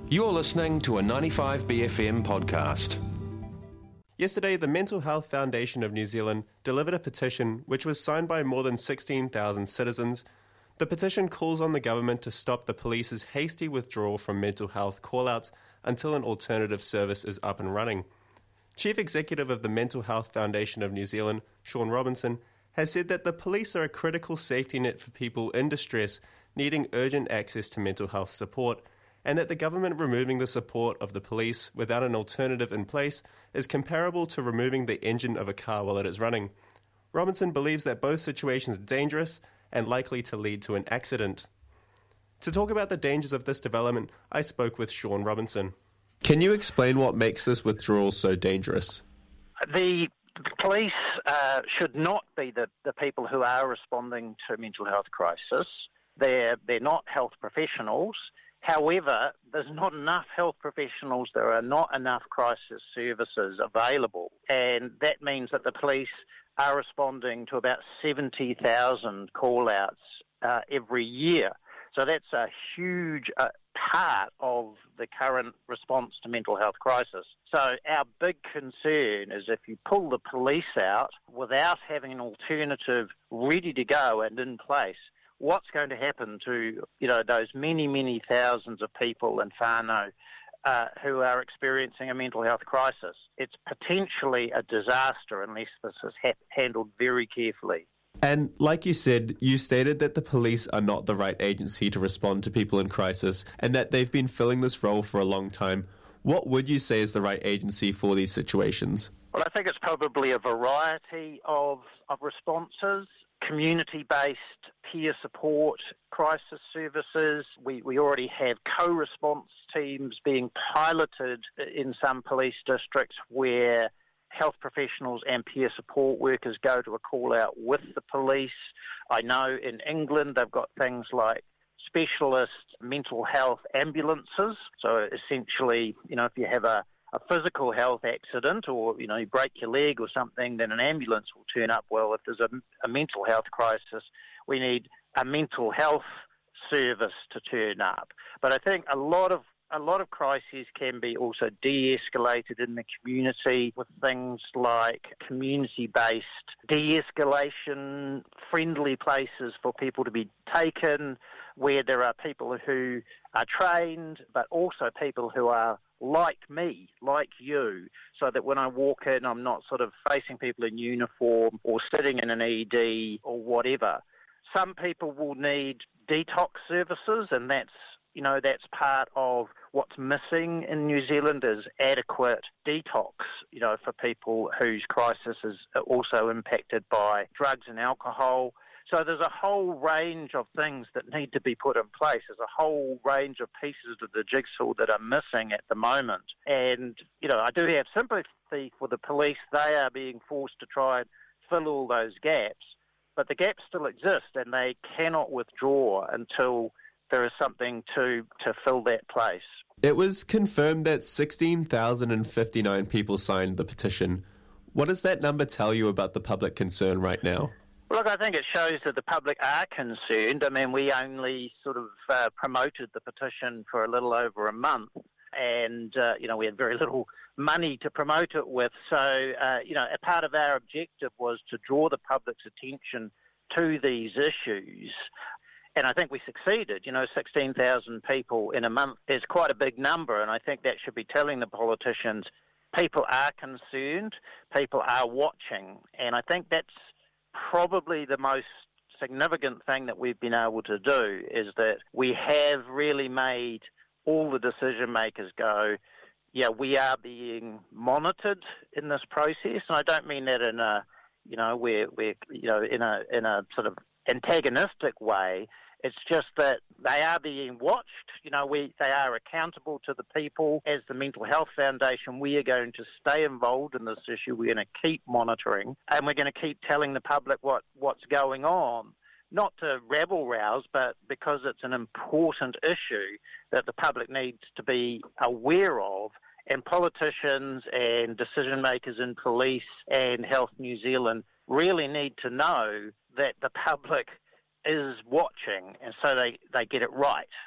You're listening to a 95BFM podcast. Yesterday, the Mental Health Foundation of New Zealand delivered a petition which was signed by more than 16,000 citizens. The petition calls on the government to stop the police's hasty withdrawal from mental health call-outs until an alternative service is up and running. Chief Executive of the Mental Health Foundation of New Zealand, Sean Robinson, has said that the police are a critical safety net for people in distress needing urgent access to mental health support, and that the government removing the support of the police without an alternative in place is comparable to removing the engine of a car while it is running. Robinson believes that both situations are dangerous and likely to lead to an accident. To talk about the dangers of this development, I spoke with Sean Robinson. Can you explain what makes this withdrawal so dangerous? The police should not be the people who are responding to mental health crisis. They're not health professionals. However, there's not enough health professionals, there are not enough crisis services available, and that means that the police are responding to about 70,000 call-outs every year. So that's a huge part of the current response to mental health crisis. So our big concern is if you pull the police out without having an alternative ready to go and in place, what's going to happen to, those many, many thousands of people in whānau who are experiencing a mental health crisis? It's potentially a disaster unless this is handled very carefully. And like you said, you stated that the police are not the right agency to respond to people in crisis and that they've been filling this role for a long time. What would you say is the right agency for these situations? Well, I think it's probably a variety of responses. Community-based peer support, crisis services. We already have co-response teams being piloted in some police districts where health professionals and peer support workers go to a call-out with the police. I know in England they've got things like specialist mental health ambulances. So essentially, if you have a physical health accident or, you break your leg or something, then an ambulance will turn up. Well, if there's a mental health crisis, we need a mental health service to turn up. But I think a lot of crises can be also de-escalated in the community with things like community-based de-escalation, friendly places for people to be taken, where there are people who are trained, but also people who are like me, like you, so that when I walk in, I'm not sort of facing people in uniform or sitting in an ED or whatever. Some people will need detox services, and that's part of what's missing in New Zealand is adequate detox, for people whose crisis is also impacted by drugs and alcohol. So there's a whole range of things that need to be put in place. There's a whole range of pieces of the jigsaw that are missing at the moment. And, I do have sympathy for the police. They are being forced to try and fill all those gaps. But the gaps still exist, and they cannot withdraw until there is something to fill that place. It was confirmed that 16,059 people signed the petition. What does that number tell you about the public concern right now? Look, I think it shows that the public are concerned. I mean, we only sort of promoted the petition for a little over a month, and, we had very little money to promote it with. So, a part of our objective was to draw the public's attention to these issues. And I think we succeeded. 16,000 people in a month is quite a big number, and I think that should be telling the politicians people are concerned, people are watching, and I think that's probably the most significant thing that we've been able to do is that we have really made all the decision makers go, yeah, we are being monitored in this process. And I don't mean that in a, we're in a sort of antagonistic way. It's just that they are being watched. They are accountable to the people. As the Mental Health Foundation, we are going to stay involved in this issue. We're going to keep monitoring, and we're going to keep telling the public what's going on. Not to rabble-rouse, but because it's an important issue that the public needs to be aware of, and politicians and decision-makers in police and Health New Zealand really need to know that the public is watching, and so they get it right.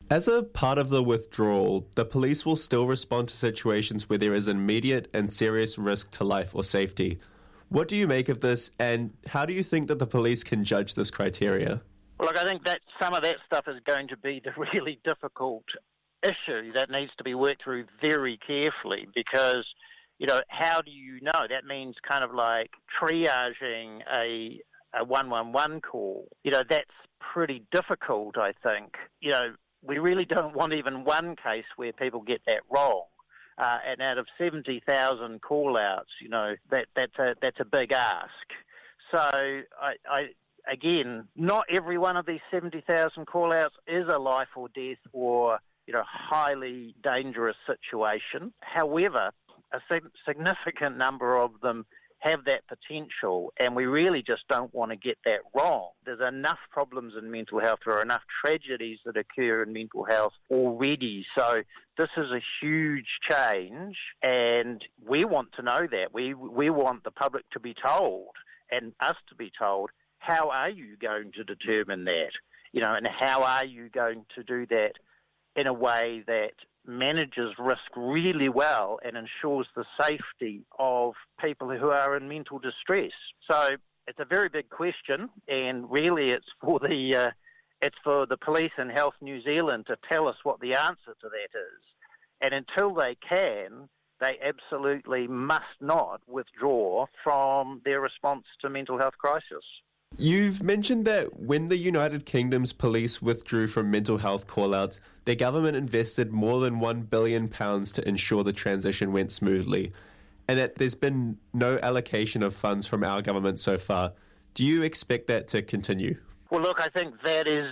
As a part of the withdrawal, the police will still respond to situations where there is immediate and serious risk to life or safety. What do you make of this, and how do you think that the police can judge this criteria? Well, look, I think that some of that stuff is going to be the really difficult issue that needs to be worked through very carefully because, how do you know? That means kind of like triaging a 111 call. That's pretty difficult, I think. We really don't want even one case where people get that wrong. And out of 70,000 call-outs, that's a big ask. So, again, not every one of these 70,000 call-outs is a life or death or, highly dangerous situation. However, a significant number of them have that potential, and we really just don't want to get that wrong. There's enough problems in mental health, there are enough tragedies that occur in mental health already. So this is a huge change, and we want to know that. We want the public to be told, and us to be told, how are you going to determine that? And how are you going to do that in a way that manages risk really well and ensures the safety of people who are in mental distress. So it's a very big question, and really it's for the police and Health New Zealand to tell us what the answer to that is. And until they can, they absolutely must not withdraw from their response to mental health crisis. You've mentioned that when the United Kingdom's police withdrew from mental health call-outs, their government invested more than £1 billion to ensure the transition went smoothly, and that there's been no allocation of funds from our government so far. Do you expect that to continue? Well, look, I think that is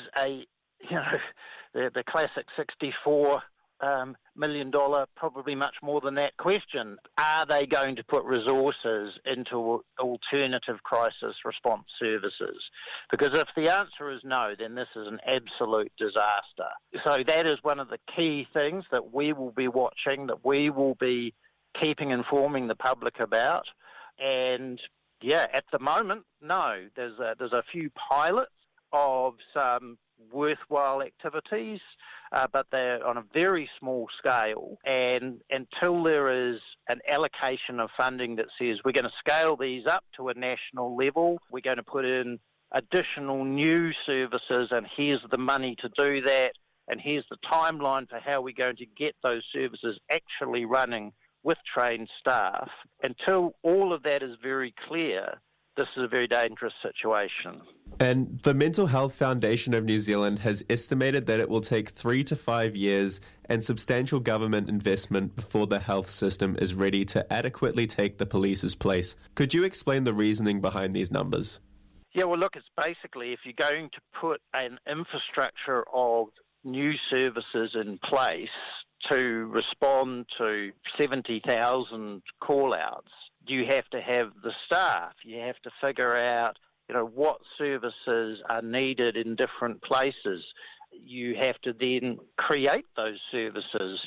the classic $64 million, probably much more than that question. Are they going to put resources into alternative crisis response services? Because if the answer is no, then this is an absolute disaster. So that is one of the key things that we will be watching, that we will be keeping informing the public about. And at the moment, no. There's a few pilots of some worthwhile activities, but they're on a very small scale, and until there is an allocation of funding that says we're going to scale these up to a national level, we're going to put in additional new services, and here's the money to do that, and here's the timeline for how we're going to get those services actually running with trained staff, until all of that is very clear, this is a very dangerous situation. And the Mental Health Foundation of New Zealand has estimated that it will take 3 to 5 years and substantial government investment before the health system is ready to adequately take the police's place. Could you explain the reasoning behind these numbers? Yeah, well, look, it's basically if you're going to put an infrastructure of new services in place to respond to 70,000 call-outs, you have to have the staff. You have to figure out, what services are needed in different places. You have to then create those services.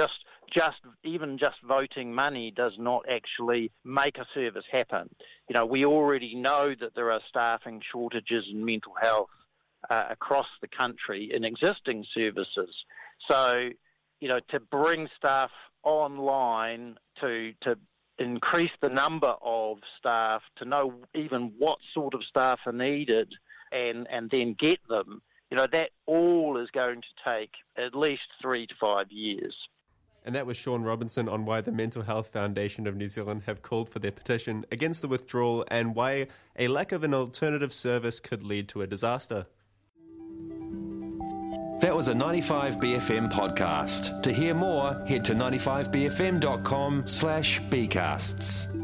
Just voting money does not actually make a service happen. We already know that there are staffing shortages in mental health across the country in existing services. So, to bring staff online, to increase the number of staff, to know even what sort of staff are needed and then get them, that all is going to take at least 3 to 5 years. And that was Sean Robinson on why the Mental Health Foundation of New Zealand have called for their petition against the withdrawal and why a lack of an alternative service could lead to a disaster. That was a 95BFM podcast. To hear more, head to 95bfm.com/bcasts.